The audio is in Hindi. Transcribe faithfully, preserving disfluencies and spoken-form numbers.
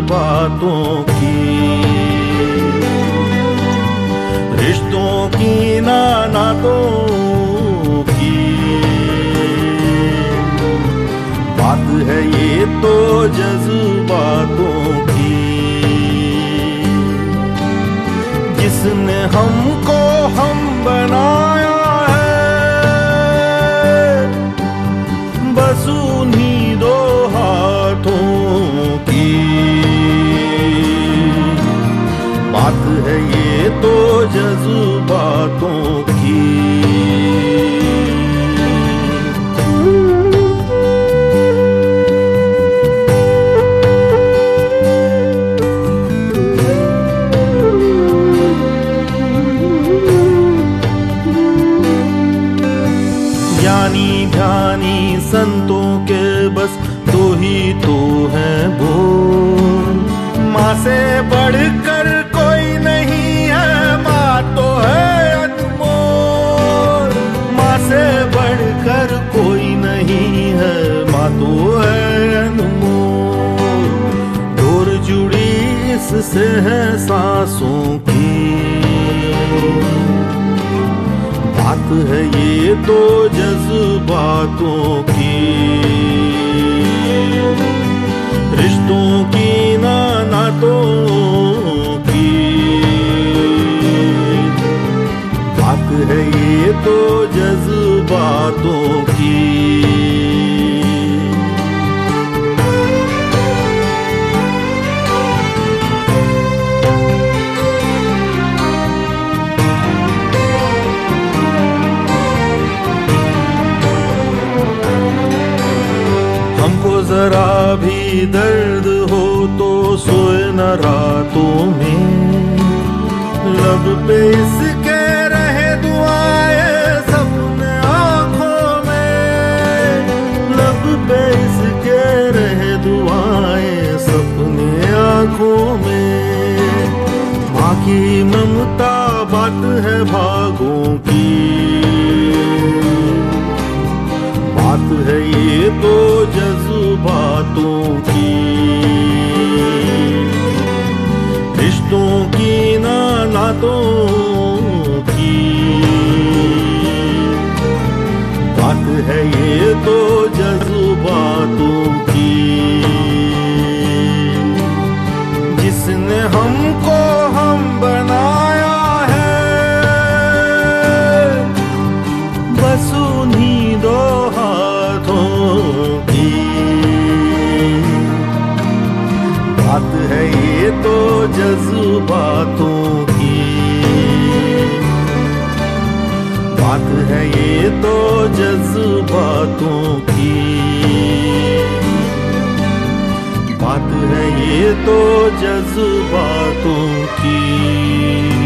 जज्बातों की, रिश्तों की ना नातों की बात है ये तो जज्बातों की। जिसने हमको हम बनाया बस उन्हीं दो हाथों की बात है ये तो जज्बातों की। ज्ञानी ध्यानी संतों के बस दो ही तो हैं वो, माँ से बढ़कर कोई नहीं है, माँ तो है अनमोल। माँ से बढ़कर कोई नहीं है, माँ तो है अनमोल। डोर जुड़ी इससे है सांसों की बात है ये तो जज्बातों की, रिश्तों की ना नातों की बात है ये तो जज्बातों की। हमको जरा भी दर्द हो तो सोए न रातों में, लब पे इसके रहे दुआएं सपने आँखों में। लब पे इसके रहे दुआएं सपने आँखों में। माँ की ममता बात है भागों की, बात है ये तो जज्बातों की, रिश्तों की ना नातों की बात है ये तो जज्बातों की। जिसने हमको हम बनाया है बस उन्हीं दो बात है ये तो जज्बातों की, बात है ये तो जज्बातों की, बात है ये तो जज्बातों की।